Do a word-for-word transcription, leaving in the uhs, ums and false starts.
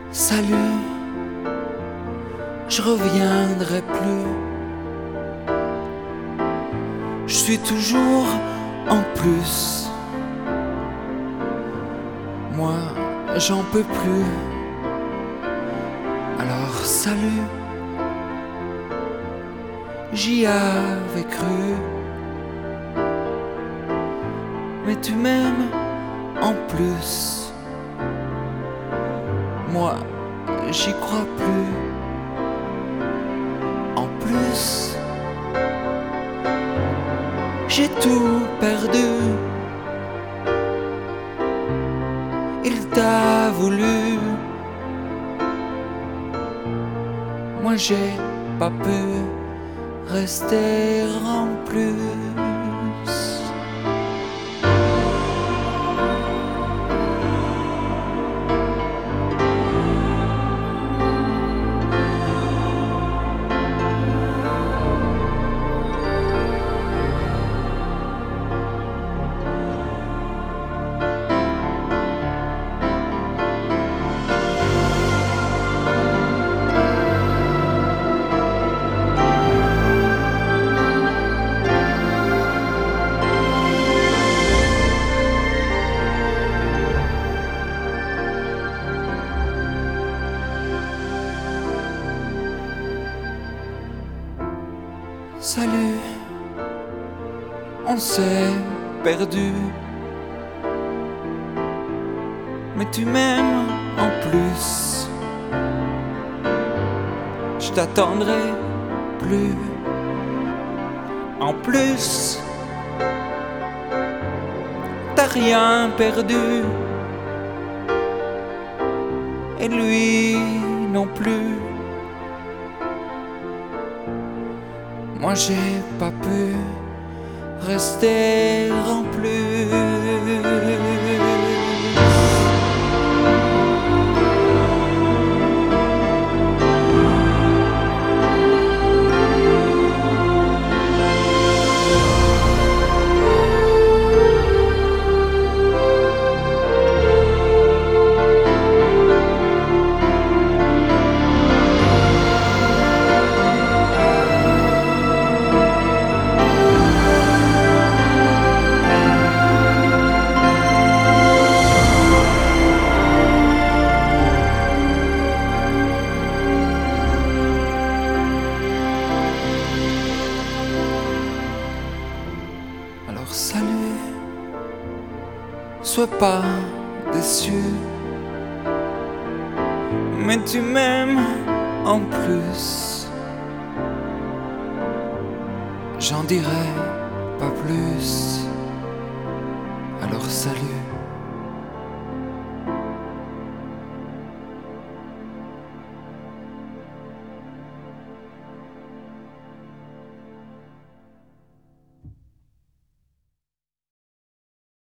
Salut, je reviendrai plus. Je suis toujours en plus. Moi, j'en peux plus. Alors salut, j'y avais cru. Mais tu m'aimes en plus. Moi, j'y crois plus. En plus, j'ai tout perdu. Il t'a voulu. Moi, j'ai pas pu rester en plus. Salut, on s'est perdu. Mais tu m'aimes en plus. Je t'attendrai plus. En plus, t'as rien perdu. Et lui non plus. Moi j'ai pas pu rester en plus. Alors salut, sois pas déçu. Mais tu m'aimes en plus. J'en dirai pas plus. Alors salut.